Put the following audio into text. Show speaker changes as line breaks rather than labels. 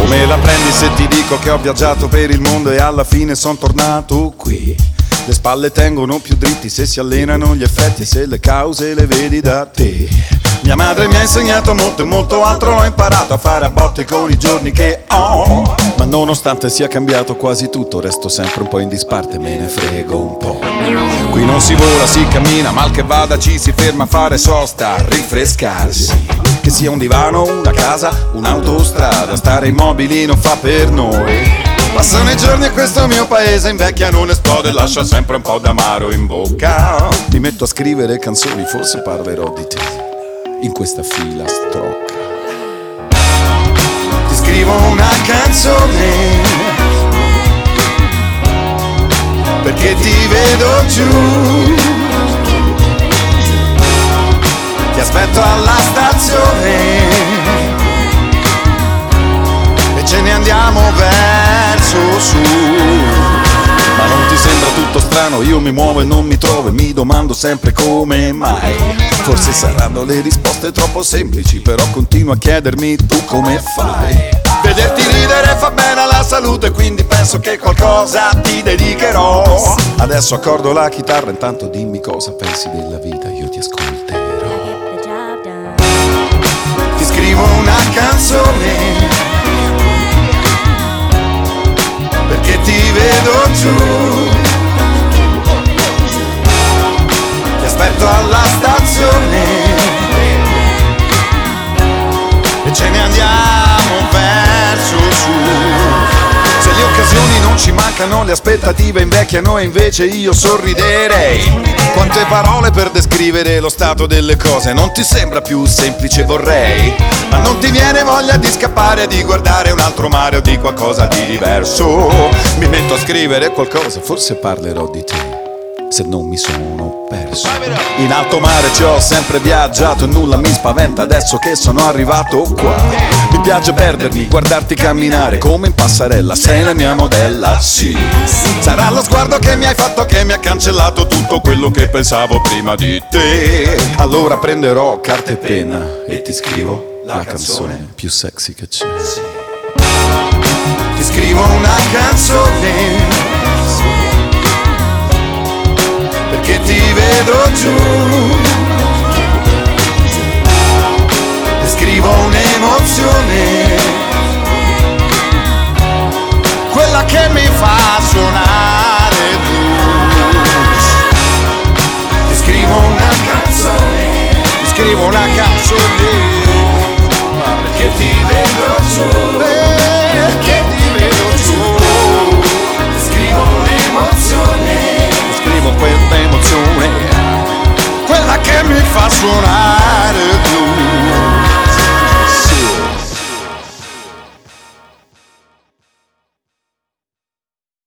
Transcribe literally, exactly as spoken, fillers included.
Come la prendi se ti dico che ho viaggiato per il mondo e alla fine son tornato qui? Le spalle tengono più dritti se si allenano gli effetti e se le cause le vedi da te. Mia madre mi ha insegnato molto e molto altro, l'ho imparato a fare a botte con i giorni che ho. Ma nonostante sia cambiato quasi tutto, resto sempre un po' in disparte, me ne frego un po'. Qui non si vola, si cammina, mal che vada ci si ferma a fare sosta, a rinfrescarsi. Che sia un divano, una casa, un'autostrada, stare immobili non fa per noi. Passano i giorni e questo mio paese invecchia, non esplode, lascia sempre un po' d'amaro in bocca. Mi metto a scrivere canzoni, forse parlerò di te in questa fila strocca. Ti scrivo una canzone perché ti vedo giù, ti aspetto alla stazione e ce ne andiamo verso su. Ma non ti sembra tutto strano? Io mi muovo e non mi trovo e mi domando sempre come mai. Forse saranno le risposte troppo semplici, però continuo a chiedermi tu come fai. Vederti ridere fa bene alla salute, quindi penso che qualcosa ti dedicherò. Adesso accordo la chitarra, intanto dimmi cosa pensi della vita, io ti ascolterò. Ti scrivo una canzone perché ti vedo giù, ti aspetto alla stazione e ce ne andiamo verso su. Se le occasioni non ci mancano, le aspettative invecchiano e invece io sorriderei. Quante parole per descrivere lo stato delle cose, non ti sembra più semplice vorrei? Ma non ti viene voglia di scappare, di guardare un altro mare o di qualcosa di diverso? Mi metto a scrivere qualcosa, forse parlerò di te, se non mi sono perso. In alto mare ci ho sempre viaggiato e nulla mi spaventa adesso che sono arrivato qua. Mi piace perdermi, guardarti camminare come in passerella, sei la mia modella, sì. Sarà lo sguardo che mi hai fatto che mi ha cancellato tutto quello che pensavo prima di te. Allora prenderò carta e penna e ti scrivo la canzone più sexy che c'è. Ti scrivo una canzone perché ti vedo giù, ti scrivo un'emozione, quella che mi fa suonare blues. Ti scrivo una canzone, ti scrivo una canzone.